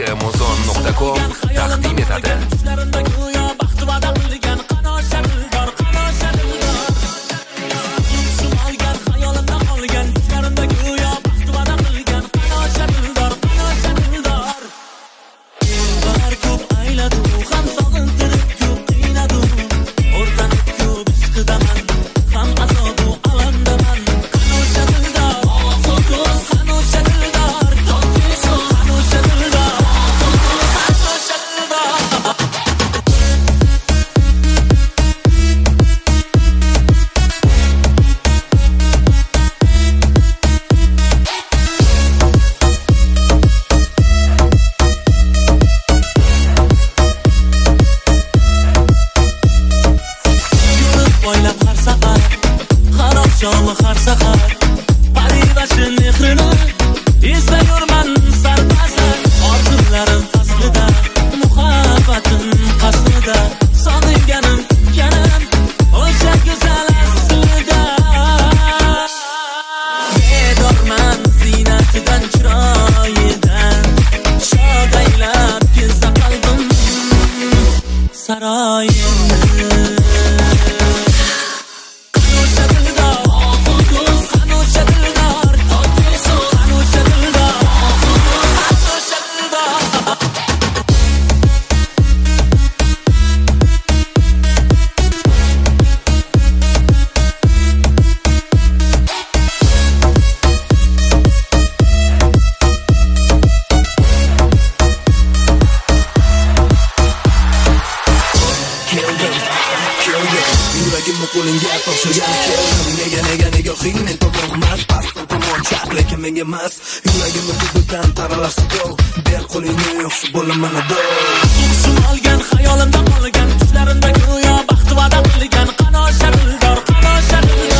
kmozon.com taqdim etadi. Canlı har sahar Paribaşın nehrini İzliyorman sarpazar Orzularım faslida Muhabbatim qasrida Sog'inganim kutganim O'sha go'zal aslida Bedorman ziynatidan chiroyidan Shodaylab kelsa qalbim saroyimni Yuragimni qo'lingga topshirgan keldim nega xiynet topolmas past tomon chap lekin menga emas yuragimni bududan taralarsa yo'q ber qo'lingni yo'qsa bo'laman ado Tushim olgan xayolimda qolgan tushlarimda go'yo baxt va'da qilgan qano shadildor